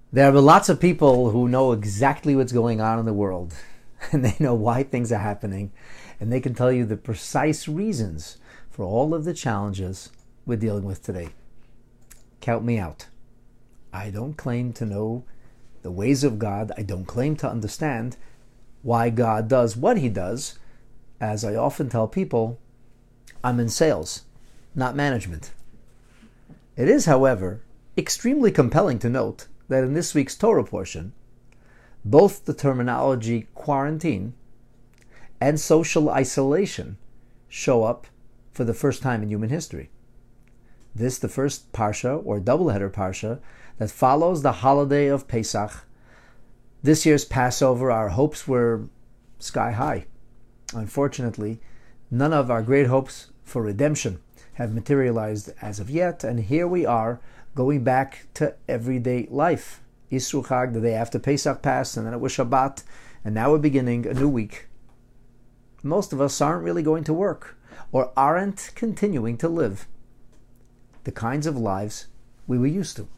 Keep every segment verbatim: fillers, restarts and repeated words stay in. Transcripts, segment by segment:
There are lots of people who know exactly what's going on in the world, and they know why things are happening, and they can tell you the precise reasons for all of the challenges we're dealing with today. Count me out. I don't claim to know the ways of God. I don't claim to understand why God does what he does. As I often tell people, I'm in sales, not management. It is, however, extremely compelling to note that in this week's Torah portion, both the terminology quarantine and social isolation show up for the first time in human history. This, the first parsha, or doubleheader parsha, that follows the holiday of Pesach. This year's Passover, our hopes were sky high. Unfortunately, none of our great hopes for redemption have materialized as of yet, and here we are, going back to everyday life. Yisru Chag, the day after Pesach passed, and then it was Shabbat, and now we're beginning a new week. Most of us aren't really going to work, or aren't continuing to live the kinds of lives we were used to.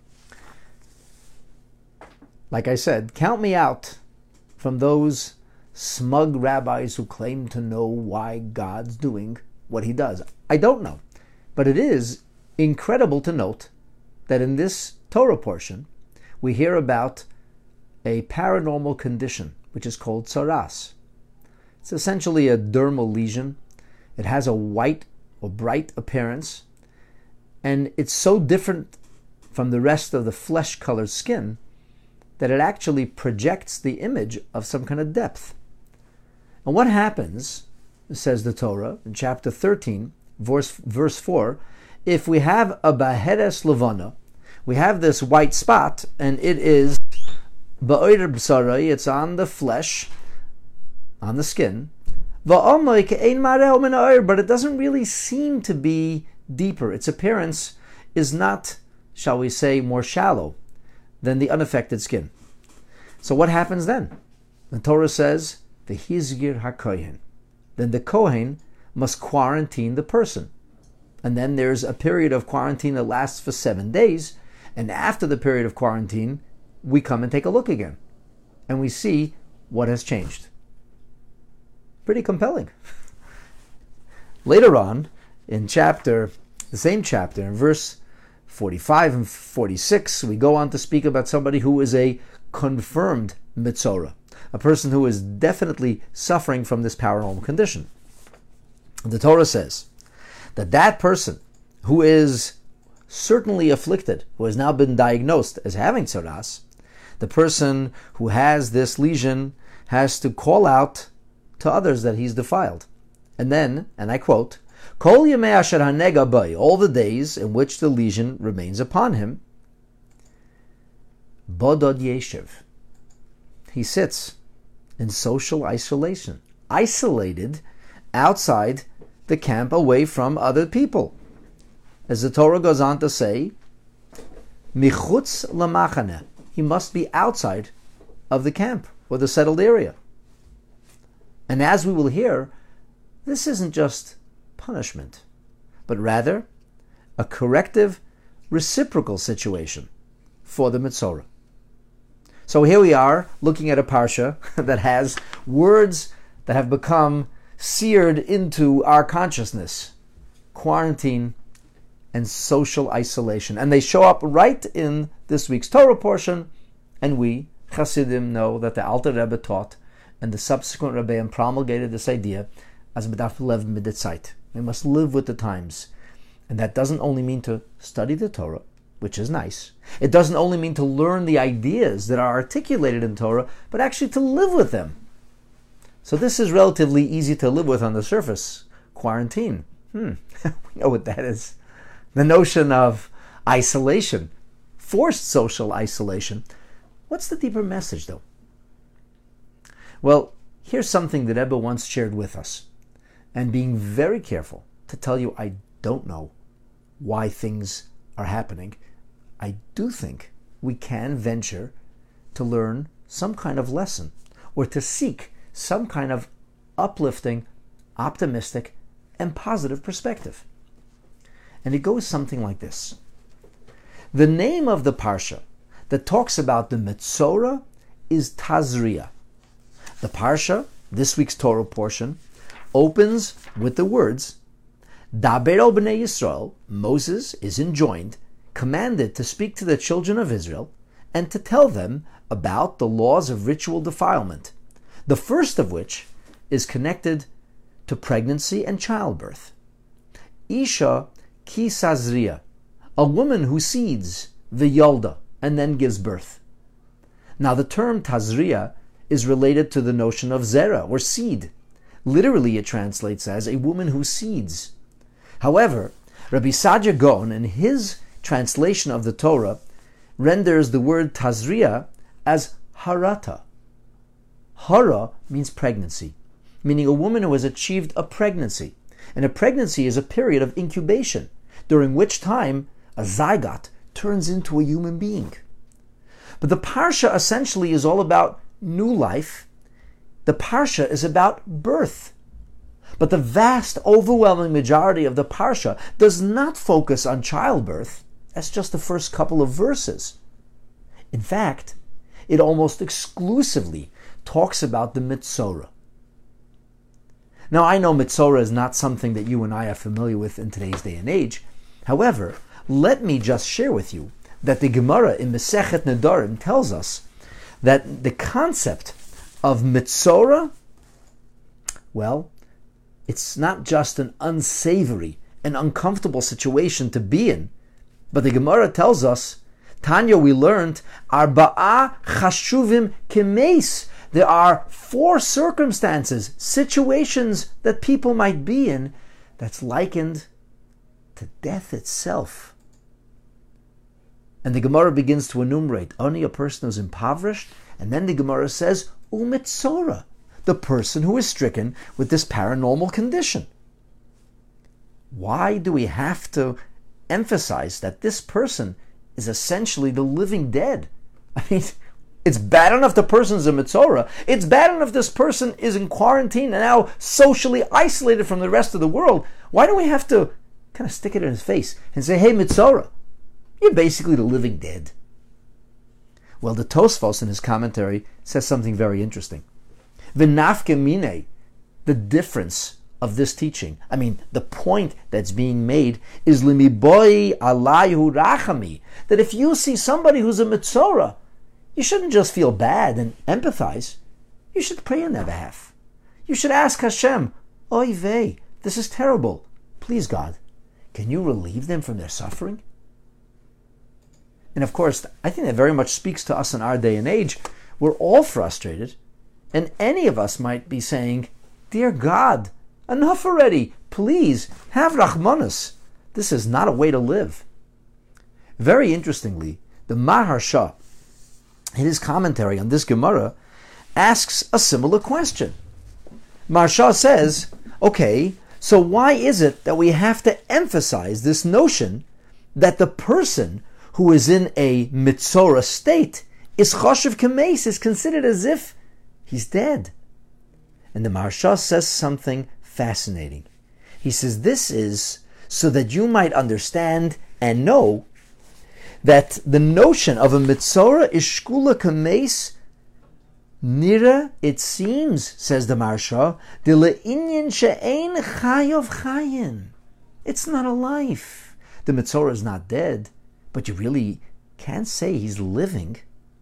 Like I said, count me out from those smug rabbis who claim to know why God's doing what he does. I don't know, but it is incredible to note that in this Torah portion, we hear about a paranormal condition, which is called tsaras. It's essentially a dermal lesion. It has a white or bright appearance, and it's so different from the rest of the flesh-colored skin that it actually projects the image of some kind of depth. And what happens, says the Torah, in chapter thirteen, verse, verse four, if we have a baheres levana, we have this white spot, and it is ba'oyer b'sarai, it's on the flesh, on the skin, va'omoik ein mareh min ha'or, but it doesn't really seem to be deeper. Its appearance is not, shall we say, more shallow than the unaffected skin. So what happens then? The Torah says, v'hizgir ha'kohen. Then the Kohen must quarantine the person. And then there's a period of quarantine that lasts for seven days. And after the period of quarantine, we come and take a look again. And we see what has changed. Pretty compelling. Later on, in chapter, the same chapter, in verse forty-five and forty-six, we go on to speak about somebody who is a confirmed mitzora, a person who is definitely suffering from this paranormal condition. The Torah says that that person who is certainly afflicted, who has now been diagnosed as having tsaras, the person who has this lesion has to call out to others that he's defiled. And then, and I quote, Kol yemei asher hanega bai, all the days in which the lesion remains upon him, bodod yeshiv, he sits in social isolation, isolated outside the camp, away from other people. As the Torah goes on to say, michutz lamachane, he must be outside of the camp or the settled area. And as we will hear, this isn't just punishment, but rather a corrective, reciprocal situation for the Mitzorah. So here we are looking at a parsha that has words that have become seared into our consciousness: quarantine and social isolation. And they show up right in this week's Torah portion, and we, Hasidim, know that the Alter Rebbe taught and the subsequent Rebbeim promulgated this idea as B'daf Lev Miditzait. We must live with the times. And that doesn't only mean to study the Torah, which is nice. It doesn't only mean to learn the ideas that are articulated in Torah, but actually to live with them. So this is relatively easy to live with on the surface. Quarantine. Hmm, we know what that is. The notion of isolation, forced social isolation. What's the deeper message, though? Well, here's something that Rebbe once shared with us, and being very careful to tell you I don't know why things are happening, I do think we can venture to learn some kind of lesson, or to seek some kind of uplifting, optimistic, and positive perspective. And it goes something like this. The name of the parsha that talks about the Metzora is Tazria. The Parsha, this week's Torah portion, opens with the words, Daber el b'nei Yisrael, Moses is enjoined, commanded to speak to the children of Israel, and to tell them about the laws of ritual defilement, the first of which is connected to pregnancy and childbirth. Isha ki sazria, a woman who seeds, v'yolda, and then gives birth. Now the term tazria is related to the notion of zera, or seed. Literally it translates as a woman who seeds. However, Rabbi Saadia Gaon, in his translation of the Torah, renders the word tazria as harata. Hara means pregnancy, meaning a woman who has achieved a pregnancy. And a pregnancy is a period of incubation, during which time a zygote turns into a human being. But the Parsha essentially is all about new life. The Parsha is about birth. But the vast, overwhelming majority of the Parsha does not focus on childbirth. That's just the first couple of verses. In fact, it almost exclusively talks about the Metzora. Now, I know Metzora is not something that you and I are familiar with in today's day and age. However, let me just share with you that the Gemara in Masechet Nedarim tells us that the concept of Metzora, well, it's not just an unsavory and uncomfortable situation to be in, but the Gemara tells us, Tanya, we learned, Arba'a chashuvim kemeis. There are four circumstances, situations that people might be in that's likened to death itself. And the Gemara begins to enumerate only a person who's impoverished, and then the Gemara says, Umetzora, the person who is stricken with this paranormal condition. Why do we have to emphasize that this person is essentially the living dead? I mean, it's bad enough the person's a Metzora. It's bad enough this person is in quarantine and now socially isolated from the rest of the world. Why do we have to kind of stick it in his face and say, hey, Metzora, you're basically the living dead? Well, the Tosfos in his commentary says something very interesting. V'nafke mine, the difference of this teaching, I mean, the point that's being made is limiboy alayhu rachami, that if you see somebody who's a Metzora, you shouldn't just feel bad and empathize. You should pray on their behalf. You should ask Hashem, oy vey, this is terrible. Please, God, can you relieve them from their suffering? And of course, I think that very much speaks to us in our day and age. We're all frustrated, and any of us might be saying, dear God, enough already. Please, have Rachmanis. This is not a way to live. Very interestingly, the Maharsha, in his commentary on this Gemara, asks a similar question. Maharsha says, okay, so why is it that we have to emphasize this notion that the person who is in a Metzora state is choshev kameis, is considered as if he's dead? And the Maharsha says something fascinating. He says this is so that you might understand and know that the notion of a Metzora is shkula kameis nira, it seems, says the Maharsha, de le'inyan she'ein chayov chayin. It's not a life. The Metzora is not dead, but you really can't say he's living.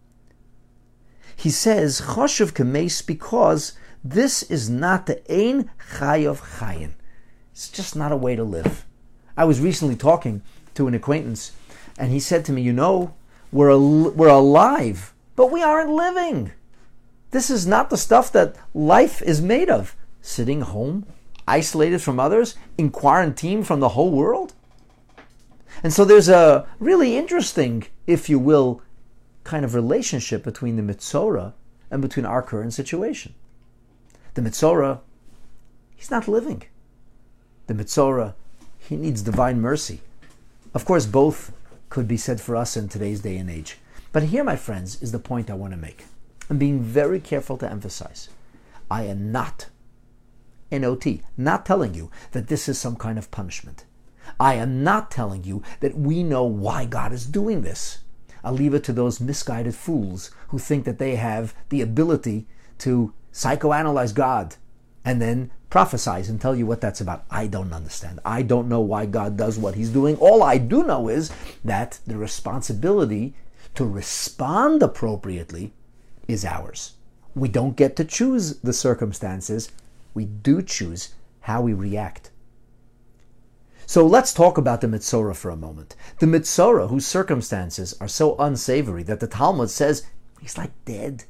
He says choshev kameis because this is not the ein chayov chayin. It's just not a way to live. I was recently talking to an acquaintance, and he said to me, you know, we're al- we're alive, but we aren't living. This is not the stuff that life is made of. Sitting home, isolated from others, in quarantine from the whole world. And so there's a really interesting, if you will, kind of relationship between the Metzora and between our current situation. The Metzora, he's not living. The Metzora, he needs divine mercy. Of course, both could be said for us in today's day and age. But here, my friends, is the point I want to make. I'm being very careful to emphasize. I am not, N O T, not telling you that this is some kind of punishment. I am not telling you that we know why God is doing this. I'll leave it to those misguided fools who think that they have the ability to psychoanalyze God and then prophesize and tell you what that's about. I don't understand. I don't know why God does what he's doing. All I do know is that the responsibility to respond appropriately is ours. We don't get to choose the circumstances. We do choose how we react. So let's talk about the Mitzorah for a moment. The Mitzorah, whose circumstances are so unsavory that the Talmud says he's like dead.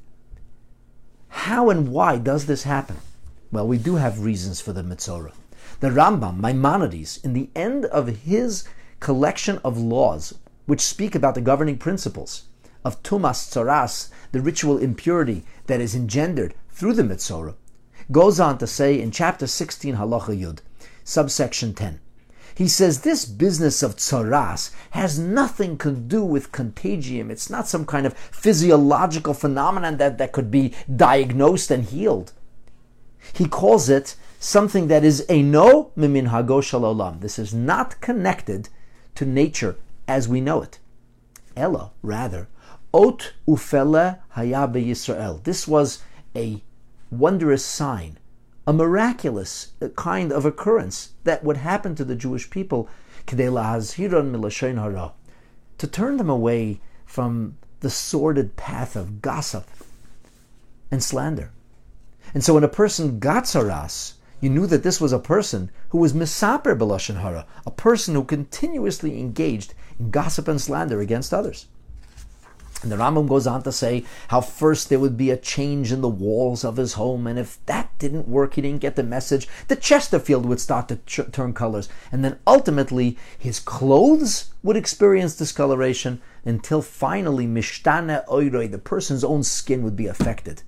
How and why does this happen? Well, we do have reasons for the Mitzorah. The Rambam, Maimonides, in the end of his collection of laws, which speak about the governing principles of Tumas Tzoras, the ritual impurity that is engendered through the Mitzorah, goes on to say in chapter sixteen, Halacha Yud, subsection ten, he says this business of tzoras has nothing to do with contagium. It's not some kind of physiological phenomenon that, that could be diagnosed and healed. He calls it something that is eino miminhago shel olam. This is not connected to nature as we know it. Ella, rather, ot ufele haya beYisrael. This was a wondrous sign, a miraculous kind of occurrence that would happen to the Jewish people, kedei lahazhiron milashon hara, to turn them away from the sordid path of gossip and slander. And so when a person got tzaras, you knew that this was a person who was misaper b'lashon hara, a person who continuously engaged in gossip and slander against others. And the Rambam goes on to say how first there would be a change in the walls of his home, and if that didn't work, he didn't get the message, the Chesterfield would start to ch- turn colors, and then ultimately his clothes would experience discoloration until finally mishtane oiroi, the person's own skin would be affected.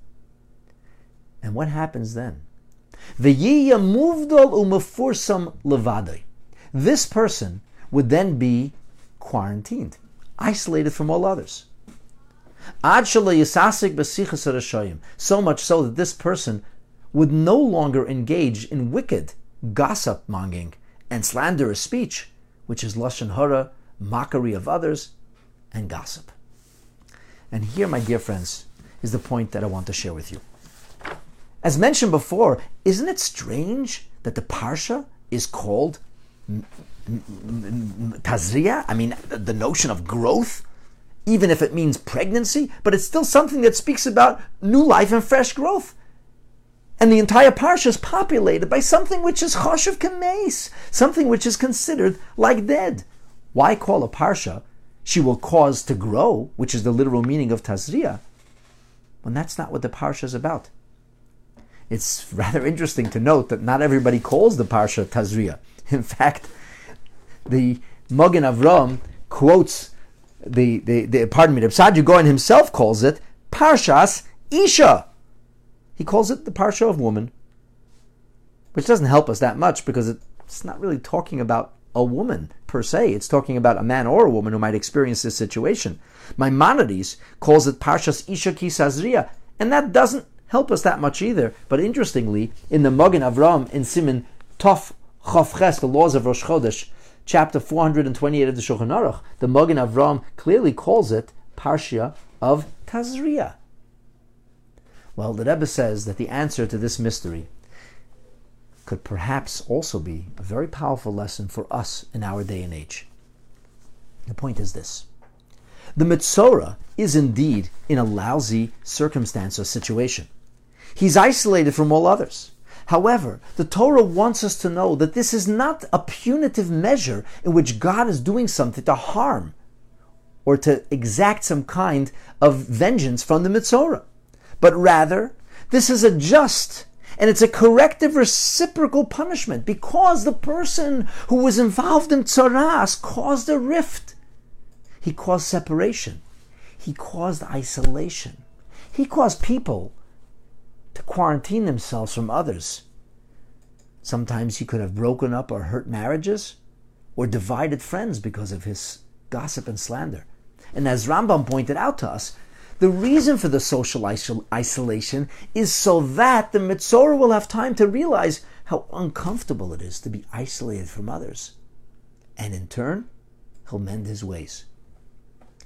And what happens then? V'yiya muvdal u'mefursam levadai. This person would then be quarantined, isolated from all others. Ad shelo yisasik b'sichas harashayim. So much so that this person would no longer engage in wicked gossip monging and slanderous speech, which is lashon hara, mockery of others, and gossip. And here, my dear friends, is the point that I want to share with you. As mentioned before, isn't it strange that the parsha is called Tazria? I mean, the notion of growth, even if it means pregnancy, but it's still something that speaks about new life and fresh growth. And the entire parsha is populated by something which is choshev kameis, something which is considered like dead. Why call a parsha, she will cause to grow, which is the literal meaning of Tazria, when that's not what the parsha is about? It's rather interesting to note that not everybody calls the parsha Tazria. In fact, the Magen Avram quotes the, the, the pardon me, the Saadia Gaon himself calls it Parshas Isha. He calls it the parsha of woman, which doesn't help us that much because it's not really talking about a woman per se. It's talking about a man or a woman who might experience this situation. Maimonides calls it Parshas Isha ki Tazria, and that doesn't help us that much either. But interestingly, in the Magen Avram, in Siman Tov Chof Ches, the laws of Rosh Chodesh, chapter four hundred twenty-eight of the Shulchan Aruch, the Magen Avram clearly calls it Parsha of Tazria. Well, the Rebbe says that the answer to this mystery could perhaps also be a very powerful lesson for us in our day and age. The point is this. The Mitzorah is indeed in a lousy circumstance or situation. He's isolated from all others. However, the Torah wants us to know that this is not a punitive measure in which God is doing something to harm or to exact some kind of vengeance from the Mitzorah. But rather, this is a just and it's a corrective reciprocal punishment because the person who was involved in tzaras caused a rift. He caused separation. He caused isolation. He caused people to quarantine themselves from others. Sometimes he could have broken up or hurt marriages or divided friends because of his gossip and slander. And as Rambam pointed out to us, the reason for the social isol- isolation is so that the Mitzorah will have time to realize how uncomfortable it is to be isolated from others. And in turn, he'll mend his ways.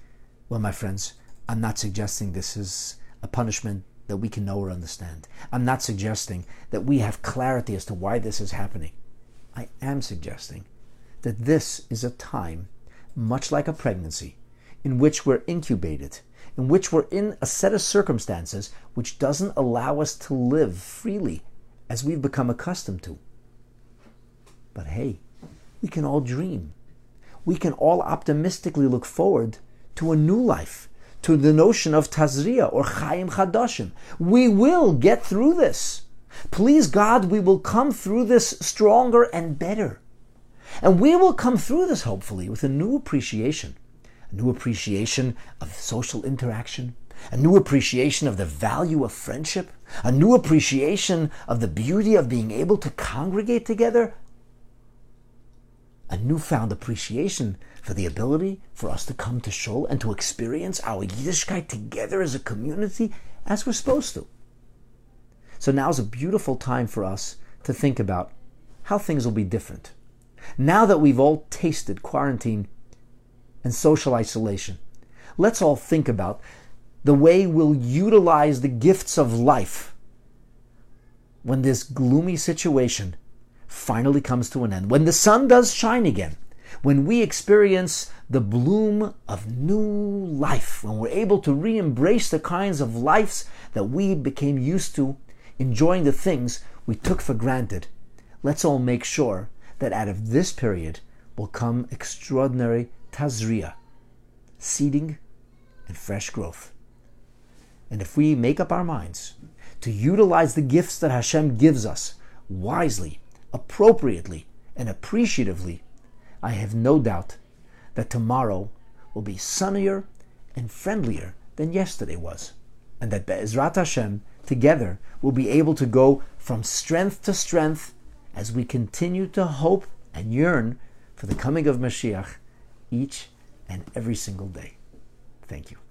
Well, my friends, I'm not suggesting this is a punishment that we can know or understand. I'm not suggesting that we have clarity as to why this is happening. I am suggesting that this is a time, much like a pregnancy, in which we're incubated, in which we're in a set of circumstances which doesn't allow us to live freely as we've become accustomed to. But hey, we can all dream. We can all optimistically look forward to a new life, to the notion of Tazria or Chaim Chadashim. We will get through this. Please God, we will come through this stronger and better. And we will come through this, hopefully, with a new appreciation. A new appreciation of social interaction. A new appreciation of the value of friendship. A new appreciation of the beauty of being able to congregate together. A newfound appreciation for the ability for us to come to Shul and to experience our Yiddishkeit together as a community as we're supposed to. So now is a beautiful time for us to think about how things will be different. Now that we've all tasted quarantine and social isolation, let's all think about the way we'll utilize the gifts of life when this gloomy situation finally comes to an end, when the sun does shine again, when we experience the bloom of new life, when we're able to re-embrace the kinds of lives that we became used to, enjoying the things we took for granted. Let's all make sure that out of this period will come extraordinary tazria, seeding and fresh growth. And if we make up our minds to utilize the gifts that Hashem gives us wisely, appropriately, and appreciatively, I have no doubt that tomorrow will be sunnier and friendlier than yesterday was. And that Be'ezrat Hashem, together, we'll be able to go from strength to strength as we continue to hope and yearn for the coming of Mashiach each and every single day. Thank you.